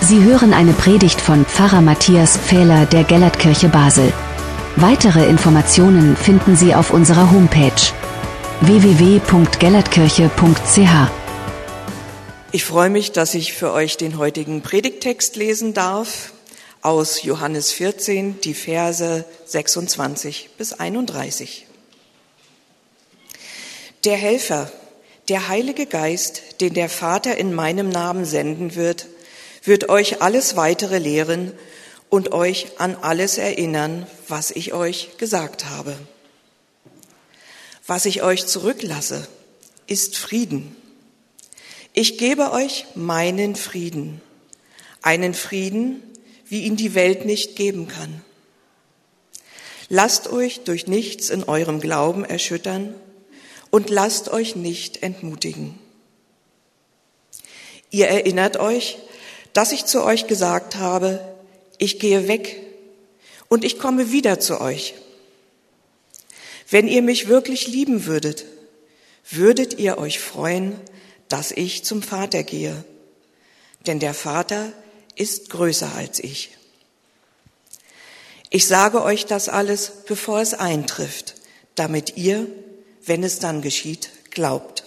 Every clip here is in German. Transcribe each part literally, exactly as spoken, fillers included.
Sie hören eine Predigt von Pfarrer Matthias Pfähler der Gellertkirche Basel. Weitere Informationen finden Sie auf unserer Homepage w w w punkt gellertkirche punkt c h. Ich freue mich, dass ich für euch den heutigen Predigttext lesen darf aus Johannes vierzehn, die Verse sechsundzwanzig bis einunddreißig. Der Helfer, der Heilige Geist, den der Vater in meinem Namen senden wird, wird euch alles Weitere lehren und euch an alles erinnern, was ich euch gesagt habe. Was ich euch zurücklasse, ist Frieden. Ich gebe euch meinen Frieden, einen Frieden, wie ihn die Welt nicht geben kann. Lasst euch durch nichts in eurem Glauben erschüttern und lasst euch nicht entmutigen. Ihr erinnert euch, dass ich zu euch gesagt habe, ich gehe weg und ich komme wieder zu euch. Wenn ihr mich wirklich lieben würdet, würdet ihr euch freuen, dass ich zum Vater gehe, denn der Vater ist größer als ich. Ich sage euch das alles, bevor es eintrifft, damit ihr, wenn es dann geschieht, glaubt.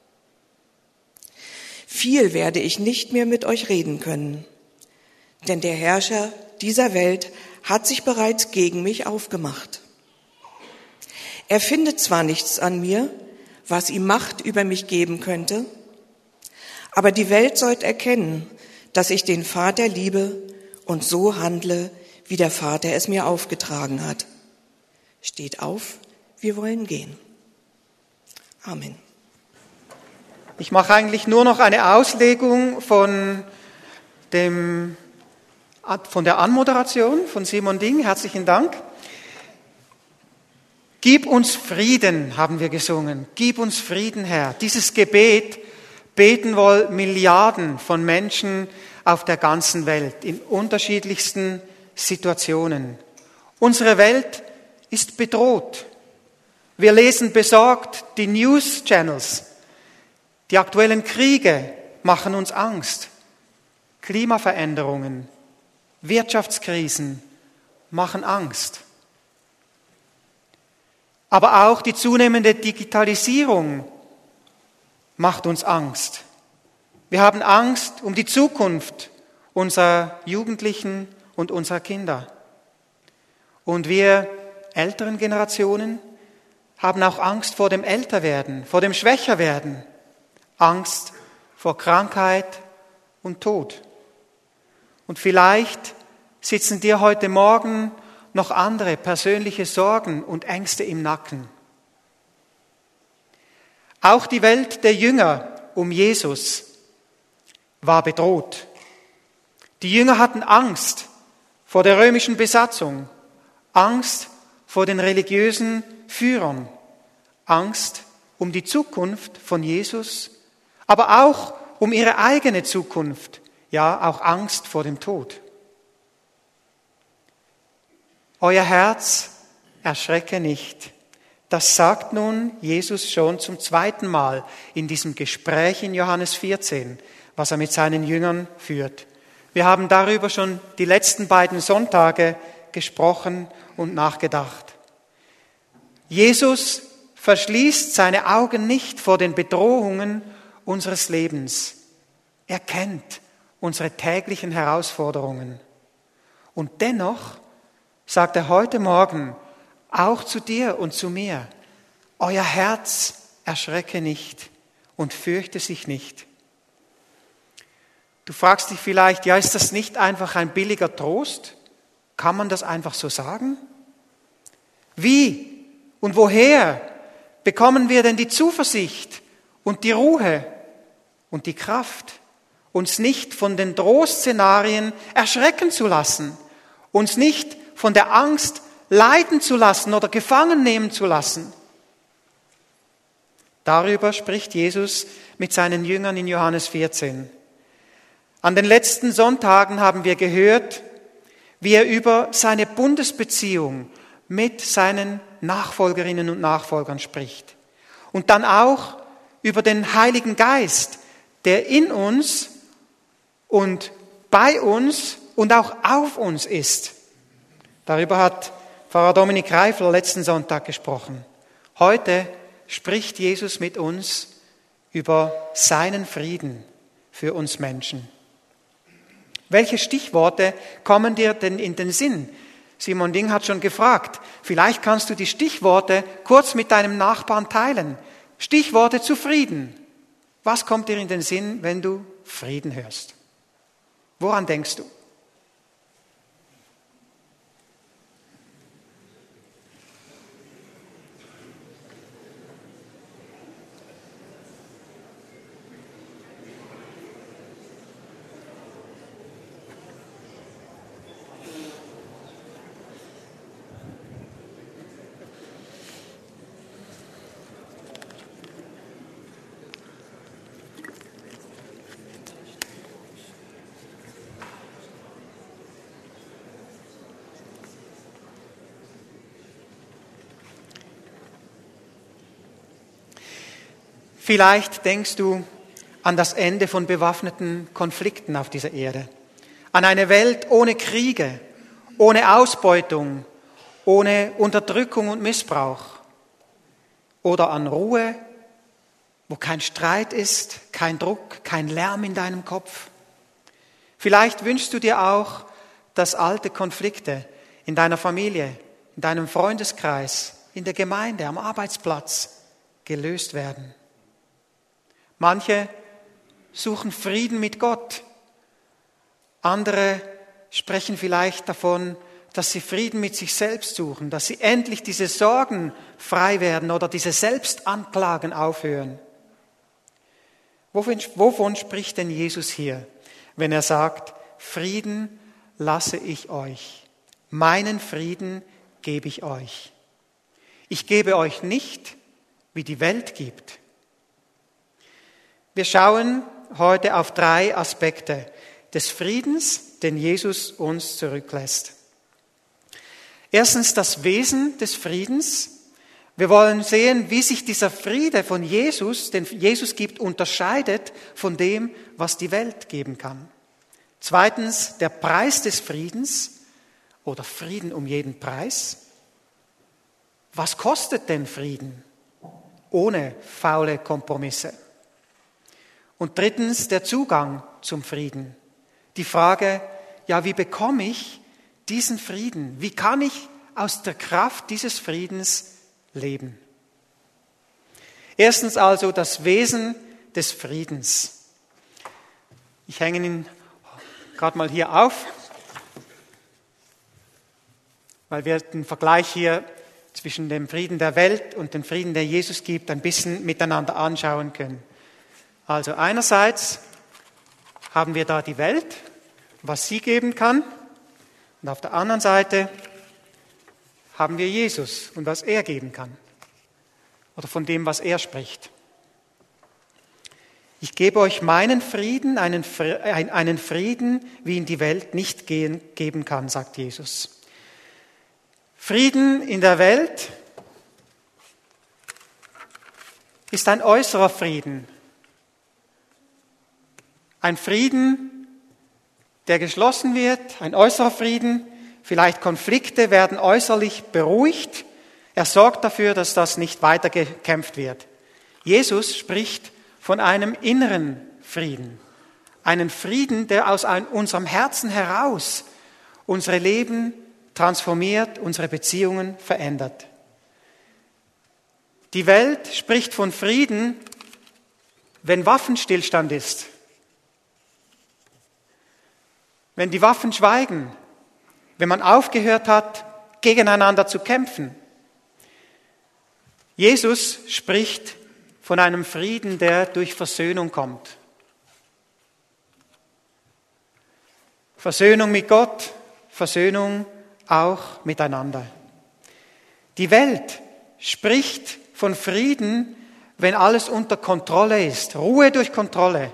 Viel werde ich nicht mehr mit euch reden können, denn der Herrscher dieser Welt hat sich bereits gegen mich aufgemacht. Er findet zwar nichts an mir, was ihm Macht über mich geben könnte, aber die Welt sollte erkennen, dass ich den Vater liebe und so handle, wie der Vater es mir aufgetragen hat. Steht auf, wir wollen gehen. Amen. Ich mache eigentlich nur noch eine Auslegung von, dem, von der Anmoderation von Simon Ding. Herzlichen Dank. Gib uns Frieden, haben wir gesungen. Gib uns Frieden, Herr. Dieses Gebet beten wohl Milliarden von Menschen auf der ganzen Welt, in unterschiedlichsten Situationen. Unsere Welt ist bedroht. Wir lesen besorgt die News-Channels. Die aktuellen Kriege machen uns Angst. Klimaveränderungen, Wirtschaftskrisen machen Angst. Aber auch die zunehmende Digitalisierung macht uns Angst. Wir haben Angst um die Zukunft unserer Jugendlichen und unserer Kinder. Und wir älteren Generationen haben auch Angst vor dem Älterwerden, vor dem Schwächerwerden. Angst vor Krankheit und Tod. Und vielleicht sitzen dir heute Morgen noch andere persönliche Sorgen und Ängste im Nacken. Auch die Welt der Jünger um Jesus war bedroht. Die Jünger hatten Angst vor der römischen Besatzung, Angst vor den religiösen Führern, Angst um die Zukunft von Jesus, aber auch um ihre eigene Zukunft, ja auch Angst vor dem Tod. Euer Herz erschrecke nicht. Das sagt nun Jesus schon zum zweiten Mal in diesem Gespräch in Johannes vierzehn, was er mit seinen Jüngern führt. Wir haben darüber schon die letzten beiden Sonntage gesprochen und nachgedacht. Jesus verschließt seine Augen nicht vor den Bedrohungen unseres Lebens. Er kennt unsere täglichen Herausforderungen. Und dennoch sagt er heute Morgen auch zu dir und zu mir, euer Herz erschrecke nicht und fürchte sich nicht. Du fragst dich vielleicht, ja, ist das nicht einfach ein billiger Trost? Kann man das einfach so sagen? Wie und woher bekommen wir denn die Zuversicht und die Ruhe und die Kraft, uns nicht von den Drohszenarien erschrecken zu lassen, uns nicht von der Angst leiden zu lassen oder gefangen nehmen zu lassen? Darüber spricht Jesus mit seinen Jüngern in Johannes vierzehn. An den letzten Sonntagen haben wir gehört, wie er über seine Bundesbeziehung mit seinen Nachfolgerinnen und Nachfolgern spricht. Und dann auch über den Heiligen Geist, der in uns und bei uns und auch auf uns ist. Darüber hat Pfarrer Dominik Reifler letzten Sonntag gesprochen. Heute spricht Jesus mit uns über seinen Frieden für uns Menschen. Welche Stichworte kommen dir denn in den Sinn? Simon Ding hat schon gefragt. Vielleicht kannst du die Stichworte kurz mit deinem Nachbarn teilen. Stichworte zu Frieden. Was kommt dir in den Sinn, wenn du Frieden hörst? Woran denkst du? Vielleicht denkst du an das Ende von bewaffneten Konflikten auf dieser Erde, an eine Welt ohne Kriege, ohne Ausbeutung, ohne Unterdrückung und Missbrauch oder an Ruhe, wo kein Streit ist, kein Druck, kein Lärm in deinem Kopf. Vielleicht wünschst du dir auch, dass alte Konflikte in deiner Familie, in deinem Freundeskreis, in der Gemeinde, am Arbeitsplatz gelöst werden. Manche suchen Frieden mit Gott. Andere sprechen vielleicht davon, dass sie Frieden mit sich selbst suchen, dass sie endlich diese Sorgen frei werden oder diese Selbstanklagen aufhören. Wovon, wovon spricht denn Jesus hier, wenn er sagt, Frieden lasse ich euch, meinen Frieden gebe ich euch. Ich gebe euch nicht, wie die Welt gibt. Wir schauen heute auf drei Aspekte des Friedens, den Jesus uns zurücklässt. Erstens das Wesen des Friedens. Wir wollen sehen, wie sich dieser Friede von Jesus, den Jesus gibt, unterscheidet von dem, was die Welt geben kann. Zweitens der Preis des Friedens oder Frieden um jeden Preis. Was kostet denn Frieden ohne faule Kompromisse? Und drittens der Zugang zum Frieden. Die Frage, ja, wie bekomme ich diesen Frieden? Wie kann ich aus der Kraft dieses Friedens leben? Erstens also das Wesen des Friedens. Ich hänge ihn gerade mal hier auf, weil wir den Vergleich hier zwischen dem Frieden der Welt und dem Frieden, der Jesus gibt, ein bisschen miteinander anschauen können. Also einerseits haben wir da die Welt, was sie geben kann, und auf der anderen Seite haben wir Jesus und was er geben kann oder von dem, was er spricht. Ich gebe euch meinen Frieden, einen, einen Frieden, wie ihn die Welt nicht geben kann, sagt Jesus. Frieden in der Welt ist ein äußerer Frieden. Ein Frieden, der geschlossen wird, ein äußerer Frieden. Vielleicht Konflikte werden äußerlich beruhigt. Er sorgt dafür, dass das nicht weiter gekämpft wird. Jesus spricht von einem inneren Frieden. Einen Frieden, der aus unserem Herzen heraus unsere Leben transformiert, unsere Beziehungen verändert. Die Welt spricht von Frieden, wenn Waffenstillstand ist. Wenn die Waffen schweigen, wenn man aufgehört hat, gegeneinander zu kämpfen. Jesus spricht von einem Frieden, der durch Versöhnung kommt. Versöhnung mit Gott, Versöhnung auch miteinander. Die Welt spricht von Frieden, wenn alles unter Kontrolle ist. Ruhe durch Kontrolle.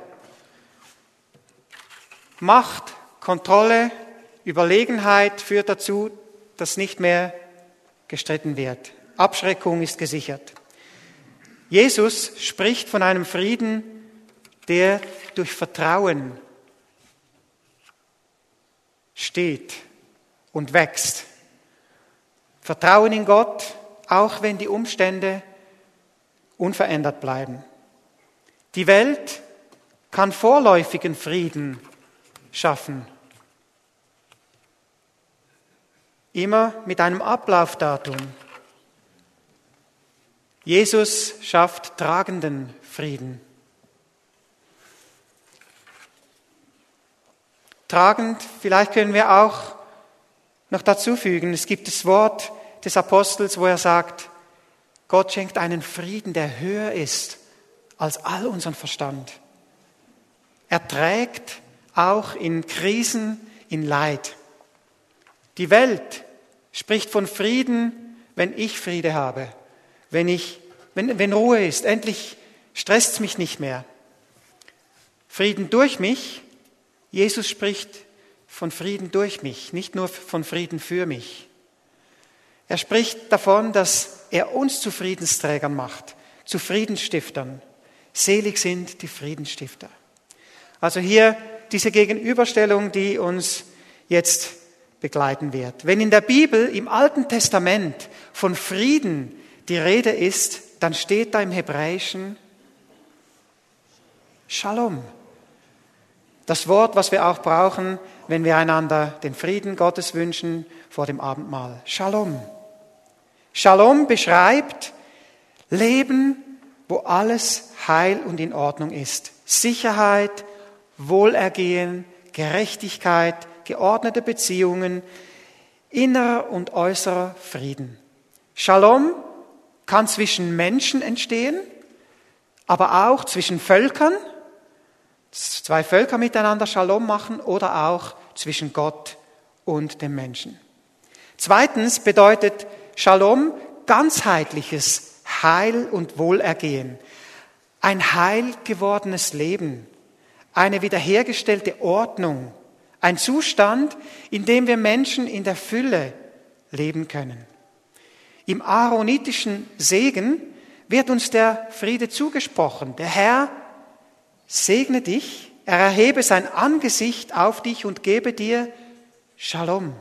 Macht, Kontrolle, Überlegenheit führt dazu, dass nicht mehr gestritten wird. Abschreckung ist gesichert. Jesus spricht von einem Frieden, der durch Vertrauen steht und wächst. Vertrauen in Gott, auch wenn die Umstände unverändert bleiben. Die Welt kann vorläufigen Frieden schaffen. Immer mit einem Ablaufdatum. Jesus schafft tragenden Frieden. Tragend, vielleicht können wir auch noch dazu fügen, es gibt das Wort des Apostels, wo er sagt, Gott schenkt einen Frieden, der höher ist als all unseren Verstand. Er trägt auch in Krisen, in Leid. Die Welt spricht von Frieden, wenn ich Friede habe, wenn, ich, wenn, wenn Ruhe ist. Endlich stresst es mich nicht mehr. Frieden durch mich. Jesus spricht von Frieden durch mich, nicht nur von Frieden für mich. Er spricht davon, dass er uns zu Friedensträgern macht, zu Friedensstiftern. Selig sind die Friedensstifter. Also hier diese Gegenüberstellung, die uns jetzt begleiten wird. Wenn in der Bibel im Alten Testament von Frieden die Rede ist, dann steht da im Hebräischen Shalom. Das Wort, was wir auch brauchen, wenn wir einander den Frieden Gottes wünschen vor dem Abendmahl. Shalom. Shalom beschreibt Leben, wo alles heil und in Ordnung ist. Sicherheit, Wohlergehen, Gerechtigkeit, geordnete Beziehungen, innerer und äußerer Frieden. Shalom kann zwischen Menschen entstehen, aber auch zwischen Völkern, zwei Völker miteinander Shalom machen oder auch zwischen Gott und dem Menschen. Zweitens bedeutet Shalom ganzheitliches Heil und Wohlergehen, ein heil gewordenes Leben, eine wiederhergestellte Ordnung, ein Zustand, in dem wir Menschen in der Fülle leben können. Im aaronitischen Segen wird uns der Friede zugesprochen. Der Herr segne dich, er erhebe sein Angesicht auf dich und gebe dir Shalom.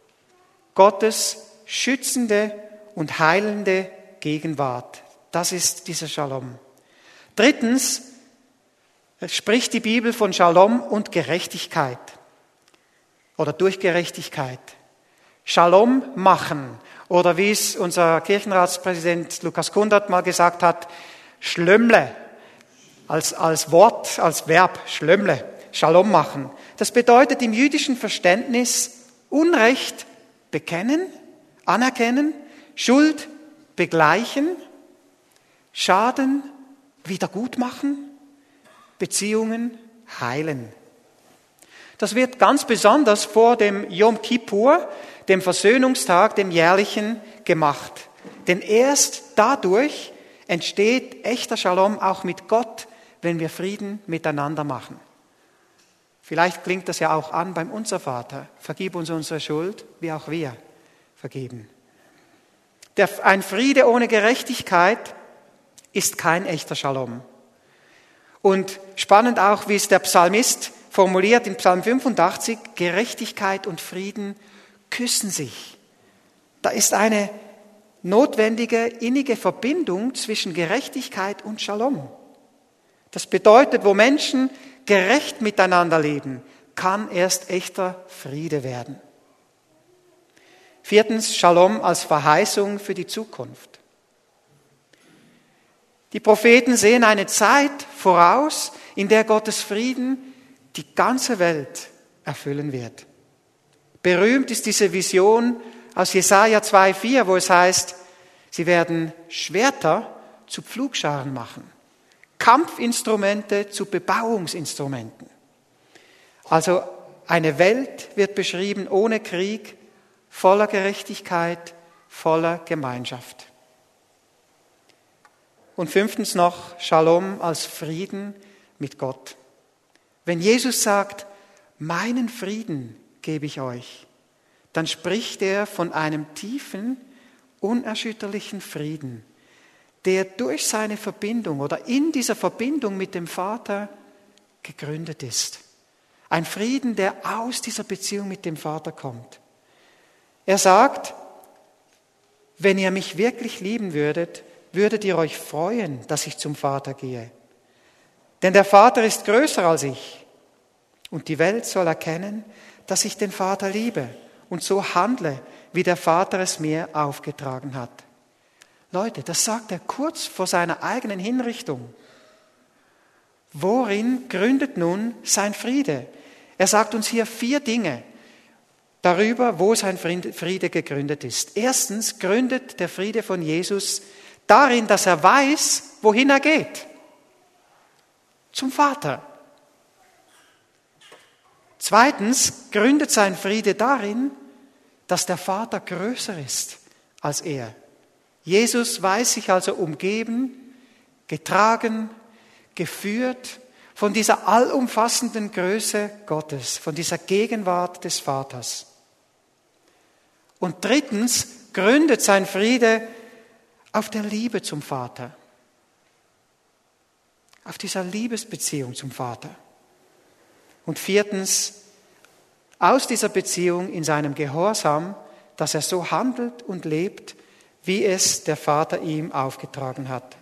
Gottes schützende und heilende Gegenwart. Das ist dieser Shalom. Drittens spricht die Bibel von Shalom und Gerechtigkeit oder durch Gerechtigkeit. Shalom machen oder wie es unser Kirchenratspräsident Lukas Kundert mal gesagt hat, Schlömmle. Als, als Wort, als Verb, Schlömmle, Shalom machen. Das bedeutet im jüdischen Verständnis Unrecht bekennen, anerkennen, Schuld begleichen, Schaden wiedergutmachen, Beziehungen heilen. Das wird ganz besonders vor dem Yom Kippur, dem Versöhnungstag, dem jährlichen, gemacht. Denn erst dadurch entsteht echter Shalom auch mit Gott, wenn wir Frieden miteinander machen. Vielleicht klingt das ja auch an beim Unser Vater. Vergib uns unsere Schuld, wie auch wir vergeben. Der, ein Friede ohne Gerechtigkeit ist kein echter Shalom. Und spannend auch, wie es der Psalmist formuliert in Psalm fünfundachtzig, Gerechtigkeit und Frieden küssen sich. Da ist eine notwendige, innige Verbindung zwischen Gerechtigkeit und Shalom. Das bedeutet, wo Menschen gerecht miteinander leben, kann erst echter Friede werden. Viertens, Shalom als Verheißung für die Zukunft. Die Propheten sehen eine Zeit voraus, in der Gottes Frieden die ganze Welt erfüllen wird. Berühmt ist diese Vision aus Jesaja zwei Komma vier, wo es heißt, sie werden Schwerter zu Pflugscharen machen, Kampfinstrumente zu Bebauungsinstrumenten. Also eine Welt wird beschrieben ohne Krieg, voller Gerechtigkeit, voller Gemeinschaft. Und fünftens noch Shalom als Frieden mit Gott. Wenn Jesus sagt, meinen Frieden gebe ich euch, dann spricht er von einem tiefen, unerschütterlichen Frieden, der durch seine Verbindung oder in dieser Verbindung mit dem Vater gegründet ist. Ein Frieden, der aus dieser Beziehung mit dem Vater kommt. Er sagt, wenn ihr mich wirklich lieben würdet, würdet ihr euch freuen, dass ich zum Vater gehe. Denn der Vater ist größer als ich. Und die Welt soll erkennen, dass ich den Vater liebe und so handle, wie der Vater es mir aufgetragen hat. Leute, das sagt er kurz vor seiner eigenen Hinrichtung. Worin gründet nun sein Friede? Er sagt uns hier vier Dinge darüber, wo sein Friede gegründet ist. Erstens gründet der Friede von Jesus darin, dass er weiß, wohin er geht. Zum Vater. Zweitens gründet sein Friede darin, dass der Vater größer ist als er. Jesus weiß sich also umgeben, getragen, geführt von dieser allumfassenden Größe Gottes, von dieser Gegenwart des Vaters. Und drittens gründet sein Friede auf der Liebe zum Vater, auf dieser Liebesbeziehung zum Vater. Und viertens, aus dieser Beziehung in seinem Gehorsam, dass er so handelt und lebt, wie es der Vater ihm aufgetragen hat.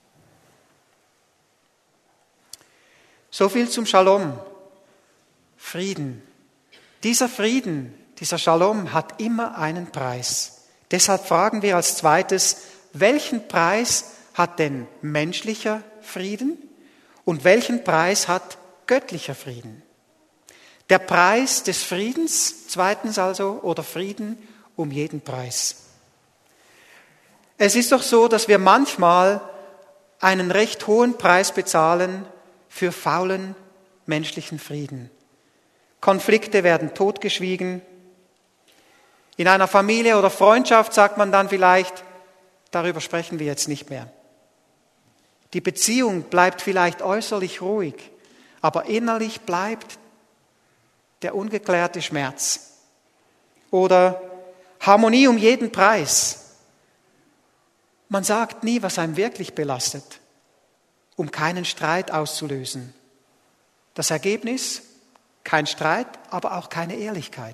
So viel zum Shalom, Frieden. Dieser Frieden, dieser Shalom hat immer einen Preis. Deshalb fragen wir als zweites, welchen Preis hat denn menschlicher Frieden und welchen Preis hat göttlicher Frieden? Der Preis des Friedens, zweitens also, oder Frieden um jeden Preis. Es ist doch so, dass wir manchmal einen recht hohen Preis bezahlen für faulen menschlichen Frieden. Konflikte werden totgeschwiegen. In einer Familie oder Freundschaft sagt man dann vielleicht, darüber sprechen wir jetzt nicht mehr. Die Beziehung bleibt vielleicht äußerlich ruhig, aber innerlich bleibt der ungeklärte Schmerz. Oder Harmonie um jeden Preis. Man sagt nie, was einem wirklich belastet, um keinen Streit auszulösen. Das Ergebnis? Kein Streit, aber auch keine Ehrlichkeit.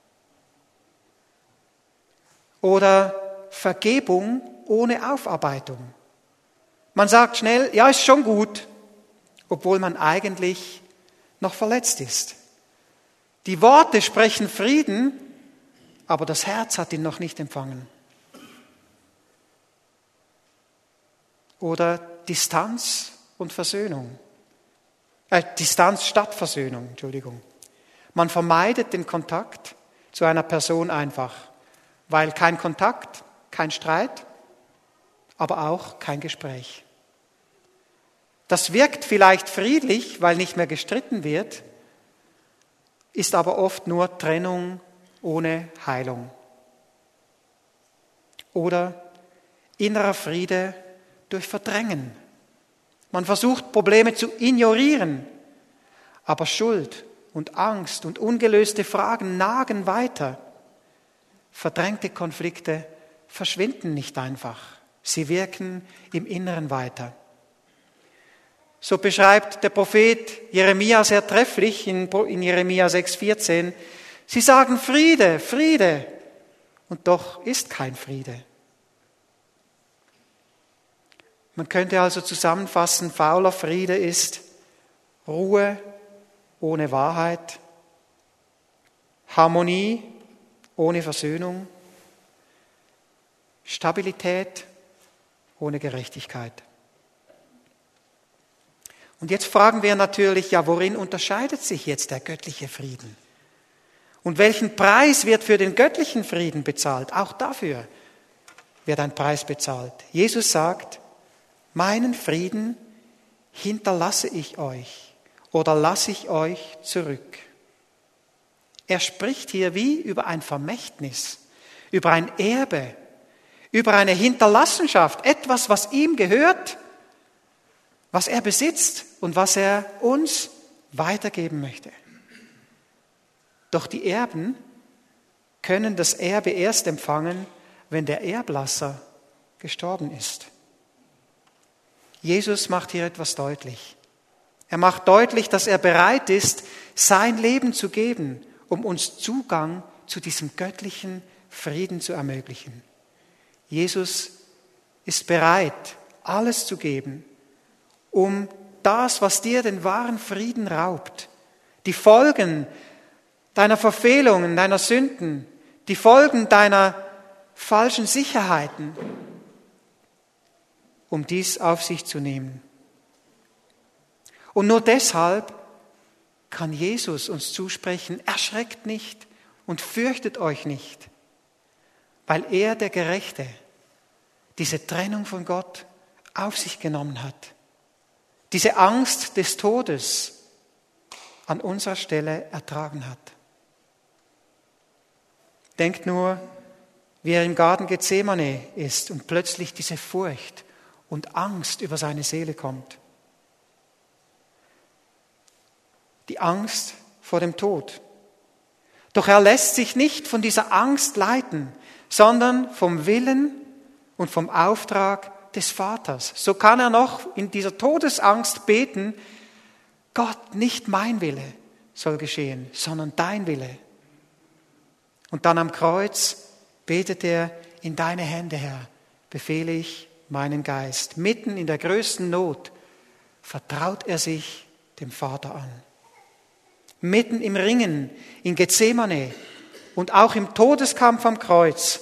Oder Vergebung ohne Aufarbeitung. Man sagt schnell, ja, ist schon gut, obwohl man eigentlich noch verletzt ist. Die Worte sprechen Frieden, aber das Herz hat ihn noch nicht empfangen. Oder Distanz und Versöhnung. Äh, Distanz statt Versöhnung, Entschuldigung. Man vermeidet den Kontakt zu einer Person einfach, weil kein Kontakt, kein Streit, aber auch kein Gespräch. Das wirkt vielleicht friedlich, weil nicht mehr gestritten wird, ist aber oft nur Trennung ohne Heilung. Oder innerer Friede durch Verdrängen. Man versucht, Probleme zu ignorieren, aber Schuld und Angst und ungelöste Fragen nagen weiter. Verdrängte Konflikte verschwinden nicht einfach. Sie wirken im Inneren weiter. So beschreibt der Prophet Jeremia sehr trefflich in Jeremia sechs vierzehn, sie sagen Friede, Friede, und doch ist kein Friede. Man könnte also zusammenfassen, fauler Friede ist Ruhe ohne Wahrheit, Harmonie ohne Versöhnung, Stabilität ohne Gerechtigkeit. Und jetzt fragen wir natürlich, ja, worin unterscheidet sich jetzt der göttliche Frieden? Und welchen Preis wird für den göttlichen Frieden bezahlt? Auch dafür wird ein Preis bezahlt. Jesus sagt, meinen Frieden hinterlasse ich euch oder lasse ich euch zurück. Er spricht hier wie über ein Vermächtnis, über ein Erbe, über eine Hinterlassenschaft, etwas, was ihm gehört, was er besitzt und was er uns weitergeben möchte. Doch die Erben können das Erbe erst empfangen, wenn der Erblasser gestorben ist. Jesus macht hier etwas deutlich. Er macht deutlich, dass er bereit ist, sein Leben zu geben, um uns Zugang zu diesem göttlichen Frieden zu ermöglichen. Jesus ist bereit, alles zu geben, um das, was dir den wahren Frieden raubt, die Folgen deiner Verfehlungen, deiner Sünden, die Folgen deiner falschen Sicherheiten, um dies auf sich zu nehmen. Und nur deshalb kann Jesus uns zusprechen, erschreckt nicht und fürchtet euch nicht, weil er, der Gerechte, diese Trennung von Gott auf sich genommen hat. Diese Angst des Todes an unserer Stelle ertragen hat. Denkt nur, wie er im Garten Gethsemane ist und plötzlich diese Furcht und Angst über seine Seele kommt. Die Angst vor dem Tod. Doch er lässt sich nicht von dieser Angst leiten, sondern vom Willen und vom Auftrag des Vaters. So kann er noch in dieser Todesangst beten, Gott, nicht mein Wille soll geschehen, sondern dein Wille. Und dann am Kreuz betet er, in deine Hände, Herr, befehle ich meinen Geist. Mitten in der größten Not vertraut er sich dem Vater an. Mitten im Ringen in Gethsemane und auch im Todeskampf am Kreuz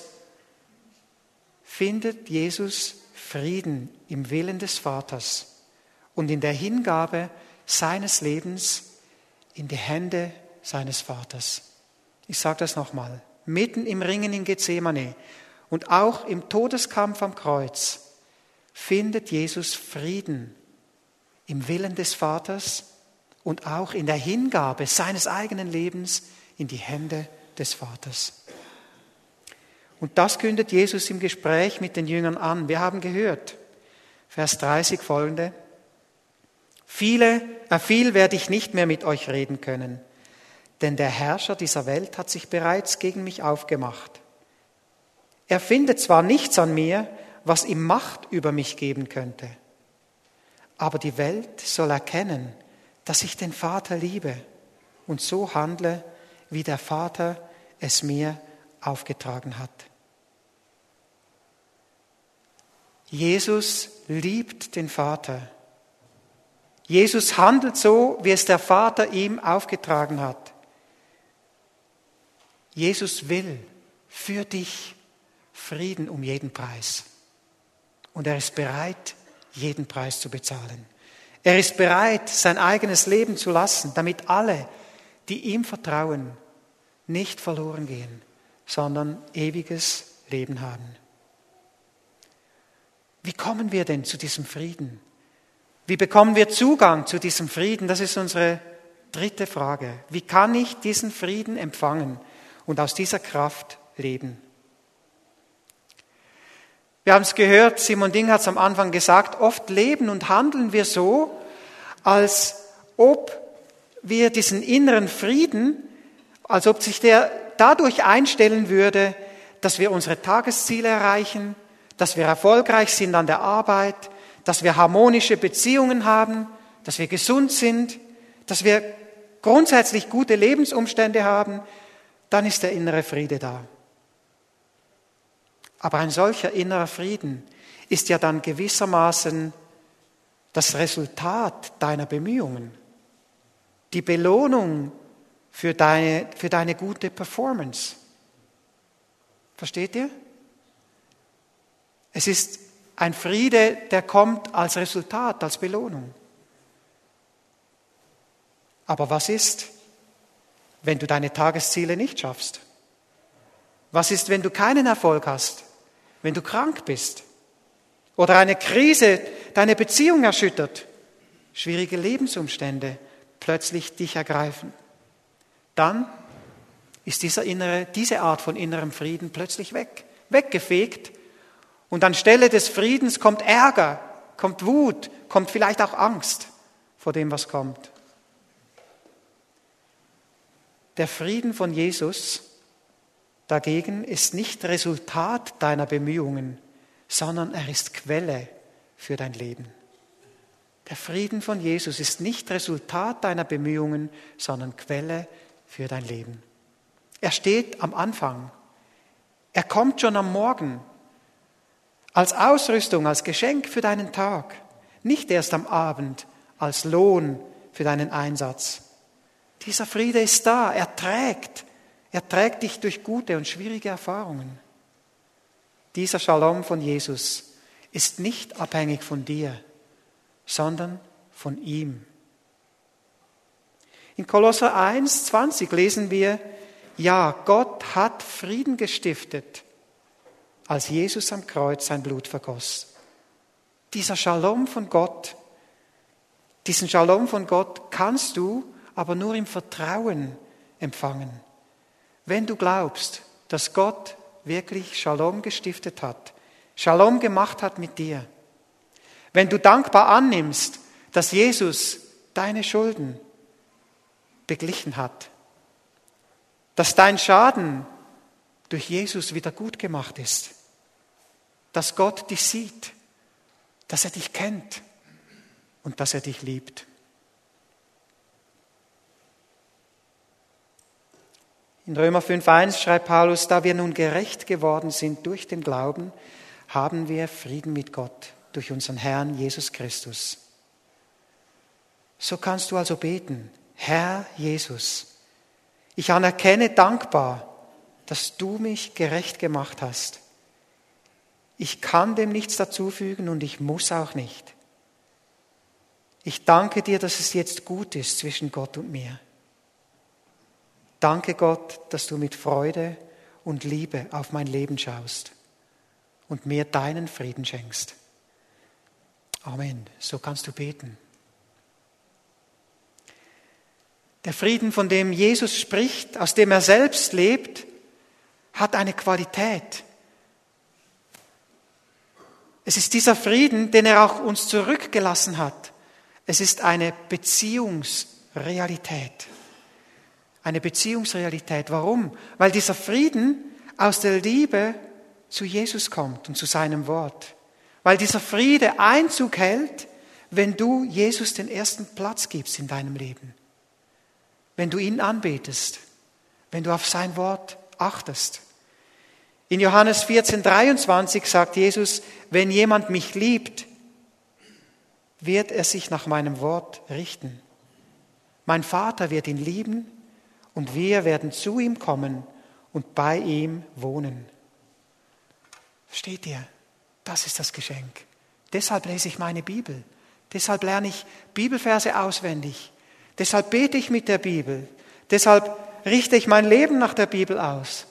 findet Jesus Frieden im Willen des Vaters und in der Hingabe seines Lebens in die Hände seines Vaters. Ich sage das nochmal. Mitten im Ringen in Gethsemane und auch im Todeskampf am Kreuz findet Jesus Frieden im Willen des Vaters und auch in der Hingabe seines eigenen Lebens in die Hände des Vaters. Und das kündet Jesus im Gespräch mit den Jüngern an. Wir haben gehört, Vers dreißig folgende, Viele, äh, viel werde ich nicht mehr mit euch reden können, denn der Herrscher dieser Welt hat sich bereits gegen mich aufgemacht. Er findet zwar nichts an mir, was ihm Macht über mich geben könnte, aber die Welt soll erkennen, dass ich den Vater liebe und so handle, wie der Vater es mir aufgetragen hat. Jesus liebt den Vater. Jesus handelt so, wie es der Vater ihm aufgetragen hat. Jesus will für dich Frieden um jeden Preis. Und er ist bereit, jeden Preis zu bezahlen. Er ist bereit, sein eigenes Leben zu lassen, damit alle, die ihm vertrauen, nicht verloren gehen, sondern ewiges Leben haben. Wie kommen wir denn zu diesem Frieden? Wie bekommen wir Zugang zu diesem Frieden? Das ist unsere dritte Frage. Wie kann ich diesen Frieden empfangen und aus dieser Kraft leben? Wir haben es gehört, Simon Ding hat es am Anfang gesagt, oft leben und handeln wir so, als ob wir diesen inneren Frieden, als ob sich der dadurch einstellen würde, dass wir unsere Tagesziele erreichen, dass wir erfolgreich sind an der Arbeit, dass wir harmonische Beziehungen haben, dass wir gesund sind, dass wir grundsätzlich gute Lebensumstände haben, dann ist der innere Friede da. Aber ein solcher innerer Frieden ist ja dann gewissermaßen das Resultat deiner Bemühungen, die Belohnung für deine, für deine gute Performance. Versteht ihr? Es ist ein Friede, der kommt als Resultat, als Belohnung. Aber was ist, wenn du deine Tagesziele nicht schaffst? Was ist, wenn du keinen Erfolg hast? Wenn du krank bist? Oder eine Krise deine Beziehung erschüttert? Schwierige Lebensumstände plötzlich dich ergreifen? Dann ist dieser innere, diese Art von innerem Frieden plötzlich weg, weggefegt. Und anstelle des Friedens kommt Ärger, kommt Wut, kommt vielleicht auch Angst vor dem, was kommt. Der Frieden von Jesus dagegen ist nicht Resultat deiner Bemühungen, sondern er ist Quelle für dein Leben. Der Frieden von Jesus ist nicht Resultat deiner Bemühungen, sondern Quelle für dein Leben. Er steht am Anfang. Er kommt schon am Morgen. Als Ausrüstung, als Geschenk für deinen Tag. Nicht erst am Abend, als Lohn für deinen Einsatz. Dieser Friede ist da. Er trägt. Er trägt dich durch gute und schwierige Erfahrungen. Dieser Shalom von Jesus ist nicht abhängig von dir, sondern von ihm. In Kolosser eins, zwanzig lesen wir, ja, Gott hat Frieden gestiftet, als Jesus am Kreuz sein Blut vergoss. Dieser Shalom von Gott, diesen Shalom von Gott kannst du aber nur im Vertrauen empfangen. Wenn du glaubst, dass Gott wirklich Shalom gestiftet hat, Shalom gemacht hat mit dir. Wenn du dankbar annimmst, dass Jesus deine Schulden beglichen hat, dass dein Schaden durch Jesus wieder gut gemacht ist, dass Gott dich sieht, dass er dich kennt und dass er dich liebt. In Römer fünf eins schreibt Paulus, da wir nun gerecht geworden sind durch den Glauben, haben wir Frieden mit Gott durch unseren Herrn Jesus Christus. So kannst du also beten, Herr Jesus, ich anerkenne dankbar, dass du mich gerecht gemacht hast. Ich kann dem nichts dazufügen und ich muss auch nicht. Ich danke dir, dass es jetzt gut ist zwischen Gott und mir. Danke Gott, dass du mit Freude und Liebe auf mein Leben schaust und mir deinen Frieden schenkst. Amen. So kannst du beten. Der Frieden, von dem Jesus spricht, aus dem er selbst lebt, hat eine Qualität. Es ist dieser Frieden, den er auch uns zurückgelassen hat. Es ist eine Beziehungsrealität. Eine Beziehungsrealität. Warum? Weil dieser Frieden aus der Liebe zu Jesus kommt und zu seinem Wort. Weil dieser Friede Einzug hält, wenn du Jesus den ersten Platz gibst in deinem Leben. Wenn du ihn anbetest, wenn du auf sein Wort achtest. In Johannes vierzehn dreiundzwanzig sagt Jesus, wenn jemand mich liebt, wird er sich nach meinem Wort richten. Mein Vater wird ihn lieben und wir werden zu ihm kommen und bei ihm wohnen. Versteht ihr? Das ist das Geschenk. Deshalb lese ich meine Bibel. Deshalb lerne ich Bibelverse auswendig. Deshalb bete ich mit der Bibel. Deshalb richte ich mein Leben nach der Bibel aus.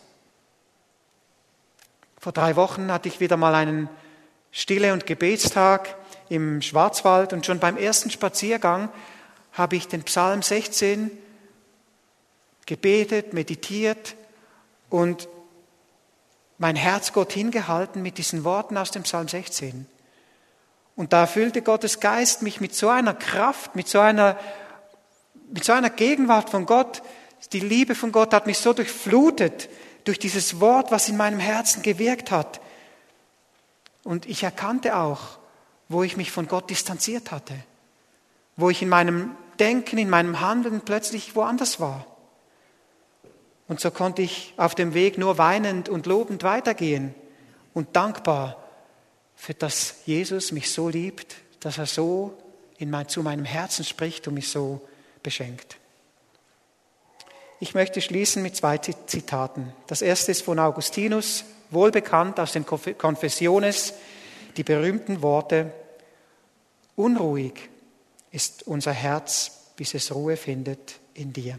Vor drei Wochen hatte ich wieder mal einen Stille- und Gebetstag im Schwarzwald und schon beim ersten Spaziergang habe ich den Psalm sechzehn gebetet, meditiert und mein Herz Gott hingehalten mit diesen Worten aus dem Psalm sechzehn. Und da erfüllte Gottes Geist mich mit so einer Kraft, mit so einer, mit so einer Gegenwart von Gott. Die Liebe von Gott hat mich so durchflutet durch dieses Wort, was in meinem Herzen gewirkt hat. Und ich erkannte auch, wo ich mich von Gott distanziert hatte, wo ich in meinem Denken, in meinem Handeln plötzlich woanders war. Und so konnte ich auf dem Weg nur weinend und lobend weitergehen und dankbar für das Jesus mich so liebt, dass er so in mein, zu meinem Herzen spricht und mich so beschenkt. Ich möchte schließen mit zwei Zitaten. Das erste ist von Augustinus, wohlbekannt aus den Confessiones, die berühmten Worte: Unruhig ist unser Herz, bis es Ruhe findet in dir.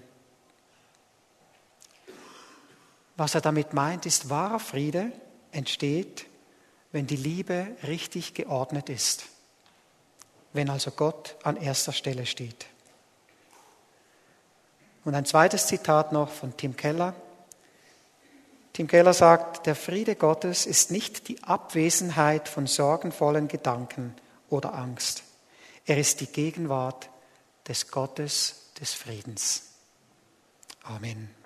Was er damit meint, ist, wahrer Friede entsteht, wenn die Liebe richtig geordnet ist, wenn also Gott an erster Stelle steht. Und ein zweites Zitat noch von Tim Keller. Tim Keller sagt, der Friede Gottes ist nicht die Abwesenheit von sorgenvollen Gedanken oder Angst. Er ist die Gegenwart des Gottes des Friedens. Amen.